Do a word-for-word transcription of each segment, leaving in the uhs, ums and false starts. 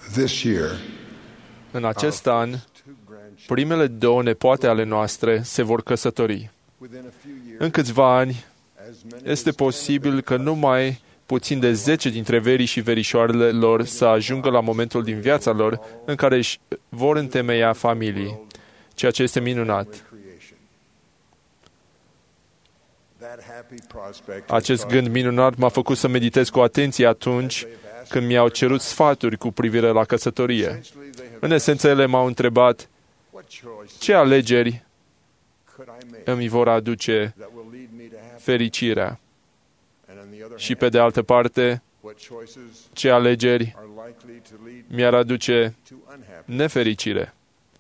This year, În acest an, primele două nepoate ale noastre se vor căsători. În câțiva ani, este posibil că numai puțin de zece dintre verii și verișoarele lor să ajungă la momentul din viața lor în care își vor întemeia familii, ceea ce este minunat. Acest gând minunat m-a făcut să meditez cu atenție atunci când mi-au cerut sfaturi cu privire la căsătorie. În esență, ele m-au întrebat ce alegeri îmi vor aduce fericirea și, pe de altă parte, ce alegeri mi-ar aduce nefericire.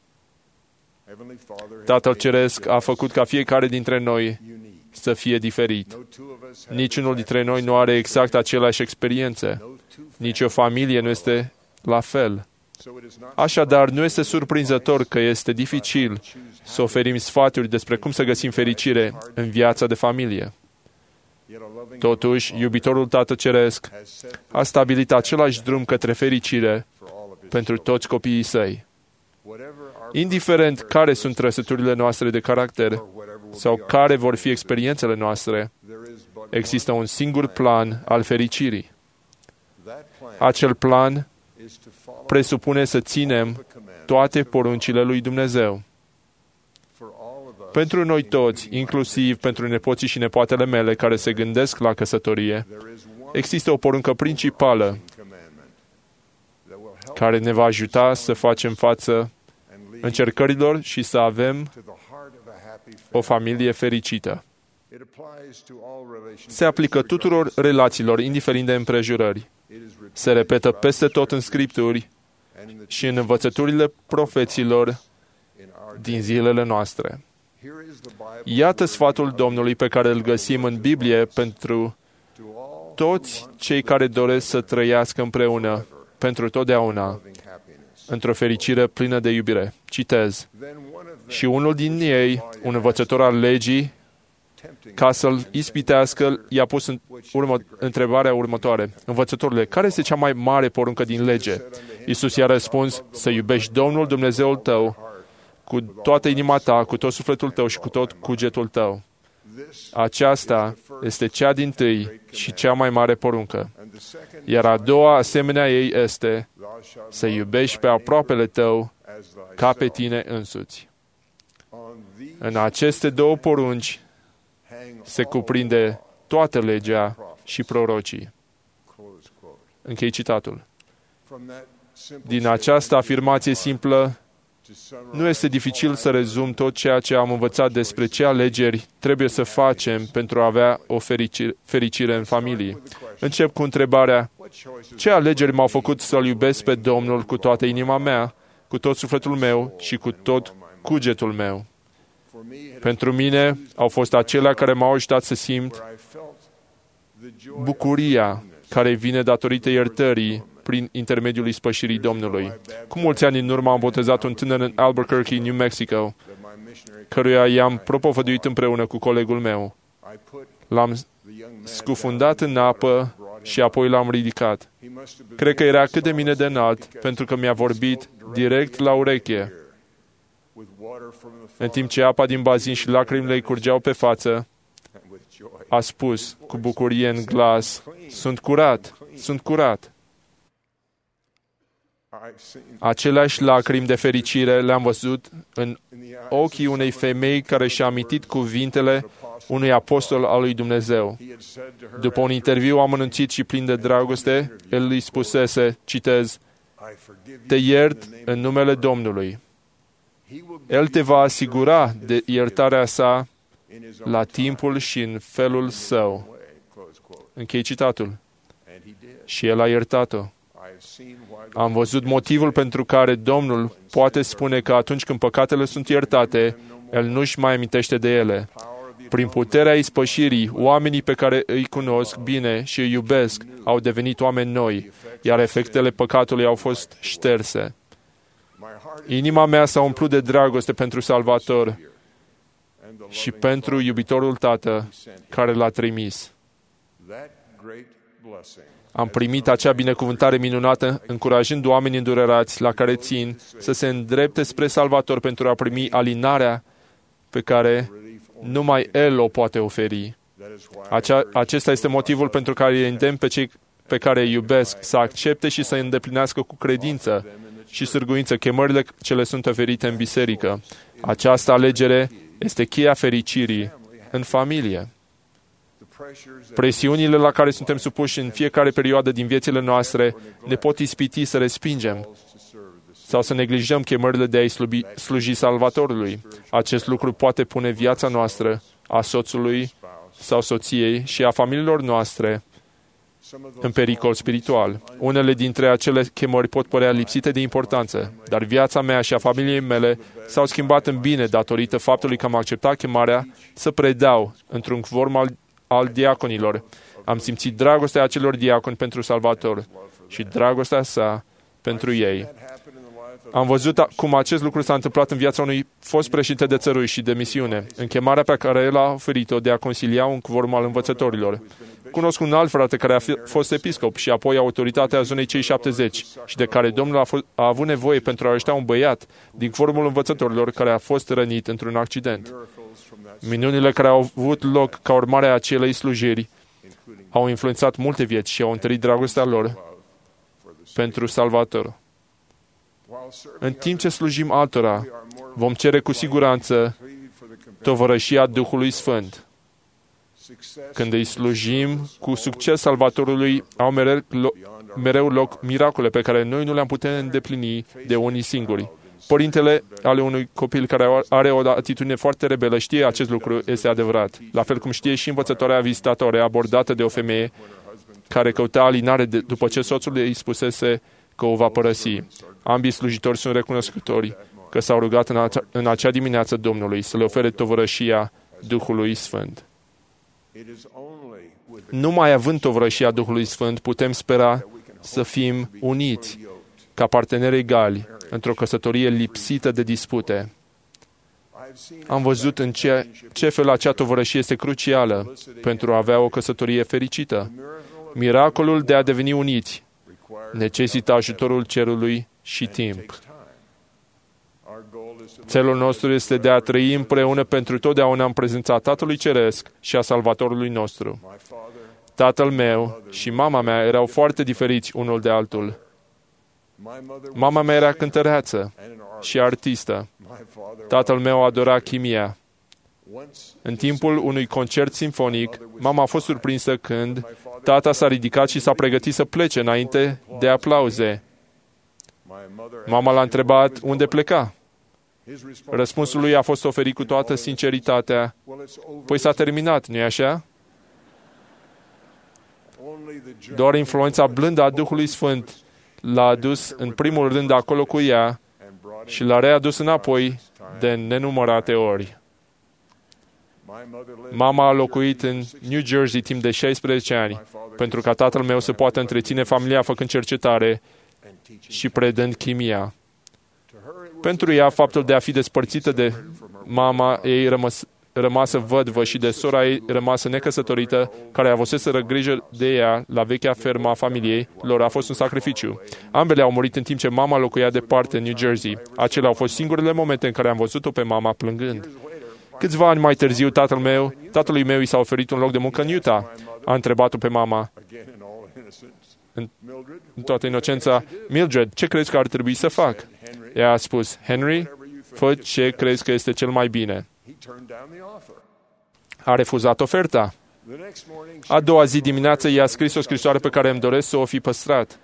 Tatăl Ceresc a făcut ca fiecare dintre noi să fie diferit. Niciunul dintre noi nu are exact aceleași experiențe. Nici o familie nu este la fel. Așadar, nu este surprinzător că este dificil să oferim sfaturi despre cum să găsim fericire în viața de familie. Totuși, iubitorul Tată Ceresc a stabilit același drum către fericire pentru toți copiii săi. Indiferent care sunt trăsăturile noastre de caracter sau care vor fi experiențele noastre, există un singur plan al fericirii. Acel plan presupune să ținem toate poruncile lui Dumnezeu. Pentru noi toți, inclusiv pentru nepoții și nepoatele mele care se gândesc la căsătorie, există o poruncă principală care ne va ajuta să facem față încercărilor și să avem o familie fericită. Se aplică tuturor relațiilor, indiferent de împrejurări. Se repetă peste tot în Scripturi și în învățăturile profeților din zilele noastre. Iată sfatul Domnului pe care îl găsim în Biblie pentru toți cei care doresc să trăiască împreună pentru totdeauna, într-o fericire plină de iubire. Citez. Și unul din ei, un învățător al legii, ca să-l ispitească, i-a pus în urmă, întrebarea următoare. Învățătorule, care este cea mai mare poruncă din lege? Iisus i-a răspuns, să iubești Domnul Dumnezeul tău cu toată inima ta, cu tot sufletul tău și cu tot cugetul tău. Aceasta este cea dintâi și cea mai mare poruncă. Iar a doua asemenea ei este să iubești pe aproapele tău ca pe tine însuți. În aceste două porunci se cuprinde toată legea și prorocii. Închei citatul. Din această afirmație simplă, nu este dificil să rezum tot ceea ce am învățat despre ce alegeri trebuie să facem pentru a avea o fericire, fericire în familie. Încep cu întrebarea, ce alegeri m-au făcut să-L iubesc pe Domnul cu toată inima mea, cu tot sufletul meu și cu tot cugetul meu? Pentru mine au fost acelea care m-au ajutat să simt bucuria care vine datorită iertării prin intermediul ispășirii Domnului. Cu mulți ani în urmă am botezat un tânăr în Albuquerque, New Mexico, căruia i-am propovăduit împreună cu colegul meu. L-am scufundat în apă și apoi l-am ridicat. Cred că era cât de mine de înalt, pentru că mi-a vorbit direct la ureche. În timp ce apa din bazin și lacrimile îi curgeau pe față, a spus cu bucurie în glas, sunt curat, sunt curat. Aceleași lacrimi de fericire le-am văzut în ochii unei femei care și-a amintit cuvintele unui apostol al lui Dumnezeu. După un interviu amănunțit și plin de dragoste, el îi spusese, citez, te iert în numele Domnului. El te va asigura de iertarea sa la timpul și în felul său. Închei citatul. Și el a iertat-o. Am văzut motivul pentru care Domnul poate spune că atunci când păcatele sunt iertate, El nu-și mai amintește de ele. Prin puterea ispășirii, oamenii pe care îi cunosc bine și îi iubesc au devenit oameni noi, iar efectele păcatului au fost șterse. Inima mea s-a umplut de dragoste pentru Salvator și pentru iubitorul Tată care l-a trimis. Am primit acea binecuvântare minunată, încurajând oamenii îndurerați la care țin să se îndrepte spre Salvator pentru a primi alinarea pe care numai El o poate oferi. Acea, acesta este motivul pentru care îi îndemn pe cei pe care îi iubesc să accepte și să îndeplinească cu credință și sârguință chemările ce le sunt oferite în biserică. Această alegere este cheia fericirii în familie. Presiunile la care suntem supuși în fiecare perioadă din viețile noastre ne pot ispiti să respingem sau să neglijăm chemările de a-i sluji, sluji Salvatorului. Acest lucru poate pune viața noastră, a soțului sau soției și a familiilor noastre în pericol spiritual. Unele dintre acele chemări pot părea lipsite de importanță, dar viața mea și a familiei mele s-au schimbat în bine datorită faptului că am acceptat chemarea să predau într-un form al, al diaconilor. Am simțit dragostea acelor diaconi pentru Salvator și dragostea sa pentru ei. Am văzut cum acest lucru s-a întâmplat în viața unui fost președinte de țărui și de misiune, în chemarea pe care el a oferit-o de a consilia un quorum al învățătorilor. Cunosc un alt frate care a fost episcop și apoi autoritatea zonei cei șaptezeci și de care Domnul a, fost, a avut nevoie pentru a ajuta un băiat din quorumul învățătorilor care a fost rănit într-un accident. Minunile care au avut loc ca urmare a acelei slujiri au influențat multe vieți și au întărit dragostea lor pentru Salvator. În timp ce slujim altora, vom cere cu siguranță tovărășia Duhului Sfânt. Când îi slujim cu succes Salvatorului, au mereu, mereu loc miracole pe care noi nu le-am putea îndeplini de unii singuri. Părintele ale unui copil care are o atitudine foarte rebelă știe acest lucru, este adevărat. La fel cum știe și învățătoarea vizitatoare abordată de o femeie care căuta alinare de, după ce soțul îi spusese că o va părăsi. Ambii slujitori sunt recunoscători că s-au rugat în acea, în acea dimineață Domnului să le ofere tovărășia Duhului Sfânt. Numai având tovărășia Duhului Sfânt, putem spera să fim uniți ca parteneri egali într-o căsătorie lipsită de dispute. Am văzut în ce, ce fel acea tovărășie este crucială pentru a avea o căsătorie fericită. Miracolul de a deveni uniți necesită ajutorul cerului și timp. Țelul nostru este de a trăi împreună pentru totdeauna în prezența Tatălui Ceresc și a Salvatorului nostru. Tatăl meu și mama mea erau foarte diferiți unul de altul. Mama mea era cântăreață și artistă. Tatăl meu adora chimia. În timpul unui concert simfonic, mama a fost surprinsă când tata s-a ridicat și s-a pregătit să plece înainte de aplauze. Mama l-a întrebat unde pleca. Răspunsul lui a fost oferit cu toată sinceritatea. Păi s-a terminat, nu-i așa? Doar influența blândă a Duhului Sfânt l-a adus în primul rând acolo cu ea și l-a readus înapoi de nenumărate ori. Mama a locuit în New Jersey timp de șaisprezece ani, pentru ca tatăl meu să poată întreține familia făcând cercetare și predând chimia. Pentru ea, faptul de a fi despărțită de mama ei rămas, rămasă vădvă și de sora ei rămasă necăsătorită, care avuseseră grijă de ea la vechea fermă a familiei lor, a fost un sacrificiu. Ambele au murit în timp ce mama locuia departe în New Jersey. Acelea au fost singurele momente în care am văzut-o pe mama plângând. Câțiva ani mai târziu, tatăl meu, tatălui meu i s-a oferit un loc de muncă în Utah. A întrebat-o pe mama, în, în toată inocența, Mildred, ce crezi că ar trebui să fac? Ea a spus, Henry, fă ce crezi că este cel mai bine. A refuzat oferta. A doua zi dimineață i-a scris o scrisoare pe care îmi doresc să o fi păstrat.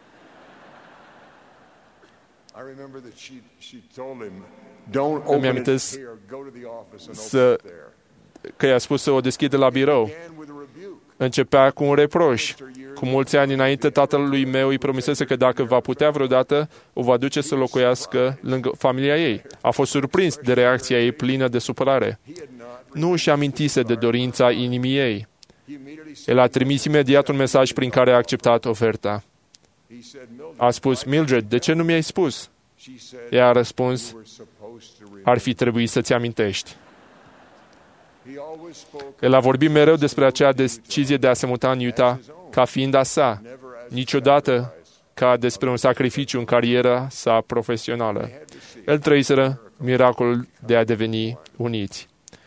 Îmi amintesc să, că i-a spus să o deschide la birou. Începea cu un reproș. Cu mulți ani înainte, tatălui meu îi promisese că dacă va putea vreodată, o va duce să locuiască lângă familia ei. A fost surprins de reacția ei plină de supărare. Nu își amintise de dorința inimii ei. El a trimis imediat un mesaj prin care a acceptat oferta. A spus, Mildred, de ce nu mi-ai spus? Ea a răspuns, ar fi trebuit să-ți amintești. El a vorbit mereu despre acea decizie de a se muta în Utah ca fiind a sa, niciodată ca despre un sacrificiu în cariera sa profesională. El trăiseră miracolul de a deveni uniți.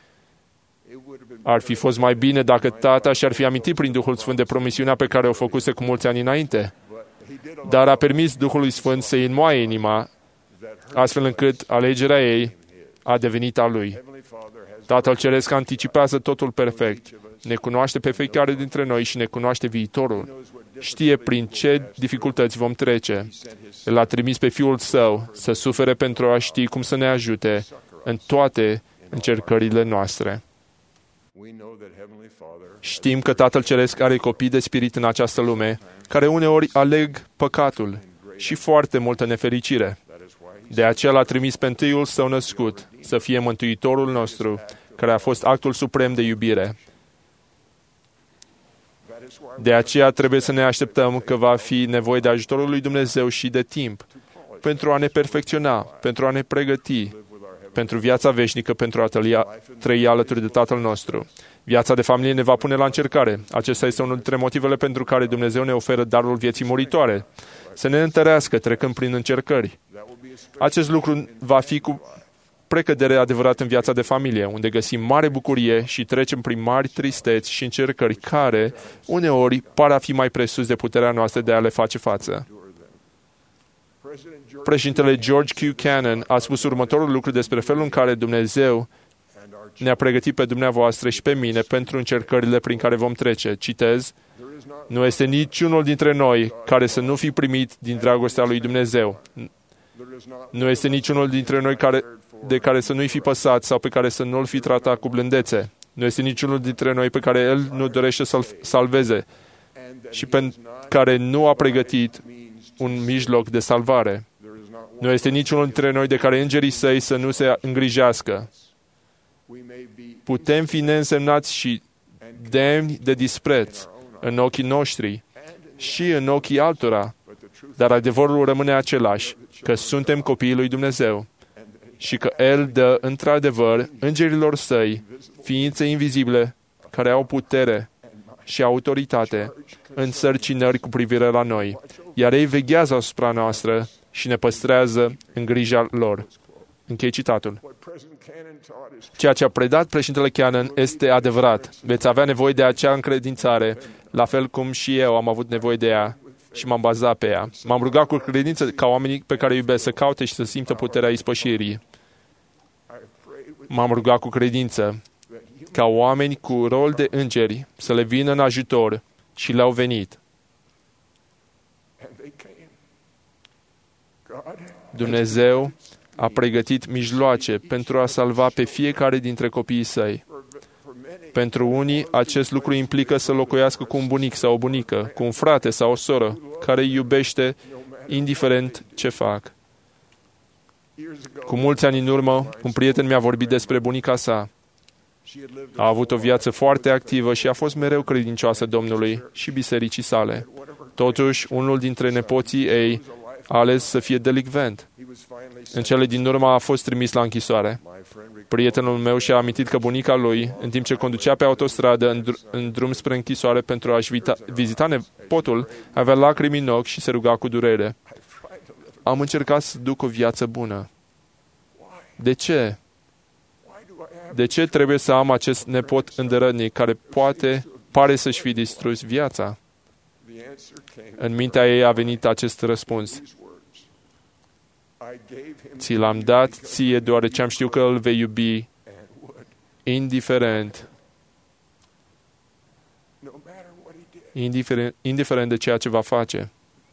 Ar fi fost mai bine dacă tata și-ar fi amintit prin Duhul Sfânt de promisiunea pe care o făcuse cu mulți ani înainte. Dar a permis Duhului Sfânt să-i înmoaie inima, astfel încât alegerea ei a devenit a lui. Tatăl Ceresc anticipează totul perfect. Ne cunoaște pe fiecare dintre noi și ne cunoaște viitorul. Știe prin ce dificultăți vom trece. El a trimis pe Fiul Său să sufere pentru a ști cum să ne ajute în toate încercările noastre. Știm că Tatăl Ceresc are copii de spirit în această lume, care uneori aleg păcatul și foarte multă nefericire. De aceea l-a trimis pe întâiul Său născut să fie Mântuitorul nostru, care a fost actul suprem de iubire. De aceea trebuie să ne așteptăm că va fi nevoie de ajutorul lui Dumnezeu și de timp pentru a ne perfecționa, pentru a ne pregăti pentru viața veșnică, pentru a trăi alături de Tatăl nostru. Viața de familie ne va pune la încercare. Acesta este unul dintre motivele pentru care Dumnezeu ne oferă darul vieții muritoare. Să ne întărească trecând prin încercări. Acest lucru va fi cu precădere adevărat în viața de familie, unde găsim mare bucurie și trecem prin mari tristeți și încercări care, uneori, par a fi mai presus de puterea noastră de a le face față. Președintele George Q. Cannon a spus următorul lucru despre felul în care Dumnezeu ne-a pregătit pe dumneavoastră și pe mine pentru încercările prin care vom trece. Citez: nu este niciunul dintre noi care să nu fi primit din dragostea lui Dumnezeu. Nu este niciunul dintre noi care, de care să nu-i fi păsat sau pe care să nu-l fi tratat cu blândețe. Nu este niciunul dintre noi pe care El nu dorește să-l salveze și pe care nu a pregătit un mijloc de salvare. Nu este niciunul dintre noi de care îngerii Săi să nu se îngrijească. Putem fi neînsemnați și demni de dispreț în ochii noștri și în ochii altora, dar adevărul rămâne același, că suntem copiii lui Dumnezeu și că El dă într-adevăr îngerilor Săi, ființe invizibile, care au putere și autoritate, însărcinări cu privire la noi, iar ei veghează asupra noastră și ne păstrează în grija lor. Închei citatul. Ceea ce a predat președintele Cannon este adevărat. Veți avea nevoie de acea încredințare, la fel cum și eu am avut nevoie de ea și m-am bazat pe ea. M-am rugat cu credință ca oamenii pe care îi iubesc să caute și să simtă puterea ispășirii. M-am rugat cu credință ca oameni cu rol de îngeri să le vină în ajutor și le-au venit. Dumnezeu a pregătit mijloace pentru a salva pe fiecare dintre copiii Săi. Pentru unii, acest lucru implică să locuiască cu un bunic sau o bunică, cu un frate sau o soră, care îi iubește indiferent ce fac. Cu mulți ani în urmă, un prieten mi-a vorbit despre bunica sa. A avut o viață foarte activă și a fost mereu credincioasă Domnului și bisericii sale. Totuși, unul dintre nepoții ei a ales să fie delicvent. În cele din urmă a fost trimis la închisoare. Prietenul meu și-a amintit că bunica lui, în timp ce conducea pe autostradă în, dr- în drum spre închisoare pentru a-și vita- vizita nepotul, avea lacrimi în ochi și se ruga cu durere. Am încercat să duc o viață bună. De ce? De ce trebuie să am acest nepot îndărătnic care poate, pare să-și fi distrus viața? În mintea ei a venit acest răspuns. Ți l-am dat ție deoarece am știut că îl vei iubi indiferent, indiferent, indiferent de ceea ce va face.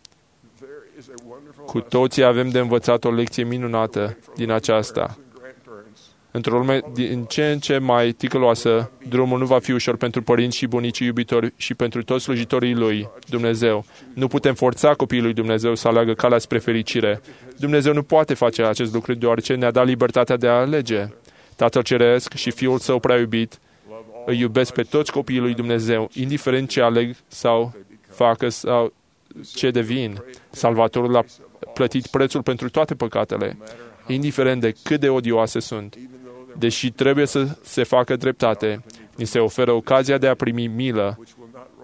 Cu toții avem de învățat o lecție minunată din aceasta. Într-o lume din ce în ce mai ticăloasă, drumul nu va fi ușor pentru părinți și bunicii iubitori și pentru toți slujitorii lui, Dumnezeu. Nu putem forța copiii lui Dumnezeu să aleagă calea spre fericire. Dumnezeu nu poate face acest lucru deoarece ne-a dat libertatea de a alege. Tatăl Ceresc și Fiul Său prea iubit îi iubesc pe toți copiii lui Dumnezeu, indiferent ce aleg sau facă sau ce devin. Salvatorul a plătit prețul pentru toate păcatele, indiferent de cât de odioase sunt. Deși trebuie să se facă dreptate, ni se oferă ocazia de a primi milă,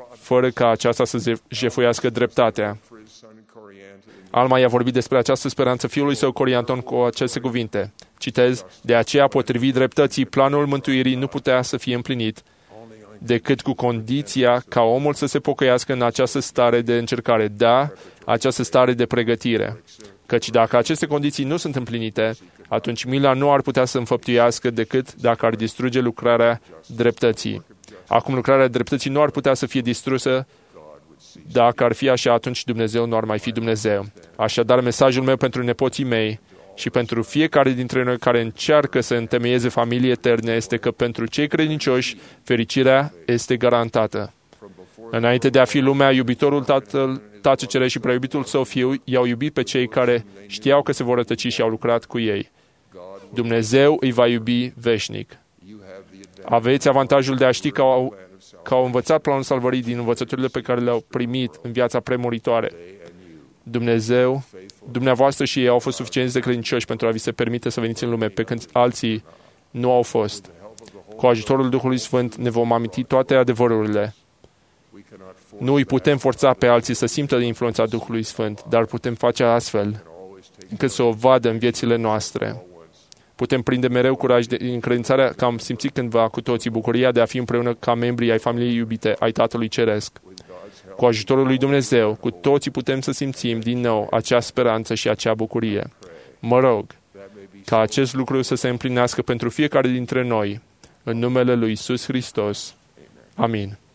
fără ca aceasta să jefuiască dreptatea. Alma i-a vorbit despre această speranță fiului său Corianton cu aceste cuvinte. Citez, de aceea, potrivit dreptății, planul mântuirii nu putea să fie împlinit decât cu condiția ca omul să se pocăiască în această stare de încercare, da, această stare de pregătire. Căci dacă aceste condiții nu sunt împlinite, atunci mila nu ar putea să înfăptuiască decât dacă ar distruge lucrarea dreptății. Acum lucrarea dreptății nu ar putea să fie distrusă. Dacă ar fi așa, atunci Dumnezeu nu ar mai fi Dumnezeu. Așadar, mesajul meu pentru nepoții mei și pentru fiecare dintre noi care încearcă să întemeieze familii eterne este că pentru cei credincioși, fericirea este garantată. Înainte de a fi lumea, iubitorul Tatăl, Tatăl Ceresc și preiubitul Său Fiu i-au iubit pe cei care știau că se vor rătăci și au lucrat cu ei. Dumnezeu îi va iubi veșnic. Aveți avantajul de a ști că au, că au învățat planul salvării din învățăturile pe care le-au primit în viața premuritoare. Dumnezeu, dumneavoastră și ei au fost suficienți de credincioși pentru a vi se permite să veniți în lume, pe când alții nu au fost. Cu ajutorul Duhului Sfânt ne vom aminti toate adevărurile. Nu îi putem forța pe alții să simtă influența Duhului Sfânt, dar putem face astfel încât să o vadă în viețile noastre. Putem prinde mereu curaj de încredințarea că am simțit cândva cu toții bucuria de a fi împreună ca membri ai familiei iubite ai Tatălui Ceresc. Cu ajutorul lui Dumnezeu, cu toții putem să simțim din nou acea speranță și acea bucurie. Mă rog ca acest lucru să se împlinească pentru fiecare dintre noi, în numele lui Iisus Hristos. Amin.